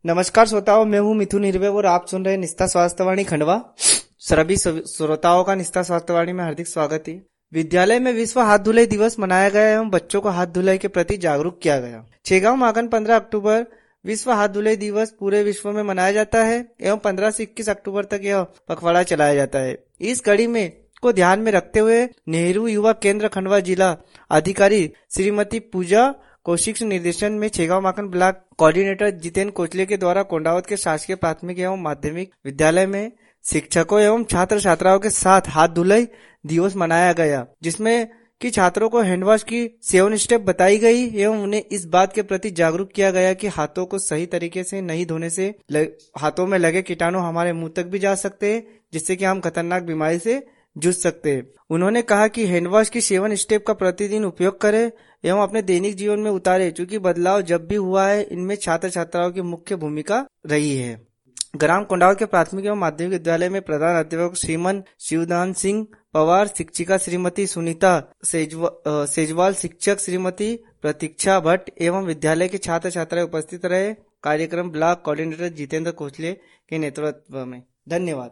नमस्कार श्रोताओं, मैं हूं मिथुन हिरवे और आप सुन रहे हैं निस्ता स्वास्थ्यवाणी खंडवा। सभी श्रोताओं का निस्ता स्वास्थ्यवाणी में हार्दिक स्वागत है। विद्यालय में विश्व हाथ धुलाई दिवस मनाया गया एवं बच्चों को हाथ धुलाई के प्रति जागरूक किया गया। छेगांव मागन 15 अक्टूबर विश्व हाथ धुलाई दिवस पूरे विश्व में मनाया जाता है एवं 15 से 21 अक्टूबर तक यह पखवाड़ा चलाया जाता है। इस कड़ी में को ध्यान में रखते हुए नेहरू युवा केंद्र खंडवा जिला अधिकारी श्रीमती पूजा कौशिक निर्देशन में छेगांव माखन ब्लॉक कोऑर्डिनेटर जितेंद्र कोचले के द्वारा कोंडावत के शासकीय प्राथमिक एवं माध्यमिक विद्यालय में शिक्षकों एवं छात्र छात्राओं के साथ हाथ धुलाई दिवस मनाया गया, जिसमें कि छात्रों को हैंडवॉश की 7 स्टेप बताई गई एवं उन्हें इस बात के प्रति जागरूक किया गया कि हाथों को सही तरीके से नहीं धोने से हाथों में लगे कीटाणु हमारे मुंह तक भी जा सकते हैं, जिससे कि हम खतरनाक बीमारी से जूझ सकते हैं। उन्होंने कहा कि हैंडवॉश की 7 स्टेप का प्रतिदिन उपयोग करें एवं अपने दैनिक जीवन में उतारे, क्योंकि बदलाव जब भी हुआ है इनमें छात्र छात्राओं की मुख्य भूमिका रही है। ग्राम कोंडावत के प्राथमिक एवं माध्यमिक विद्यालय में प्रधान अध्यापक श्रीमन शिवदान सिंह पवार, शिक्षिका श्रीमती सुनीता सेजवाल, शिक्षक श्रीमती प्रतीक्षा भट्ट एवं विद्यालय के छात्र छात्राएं उपस्थित रहे। कार्यक्रम ब्लॉक कोऑर्डिनेटर जितेंद्र कोचले के नेतृत्व में। धन्यवाद।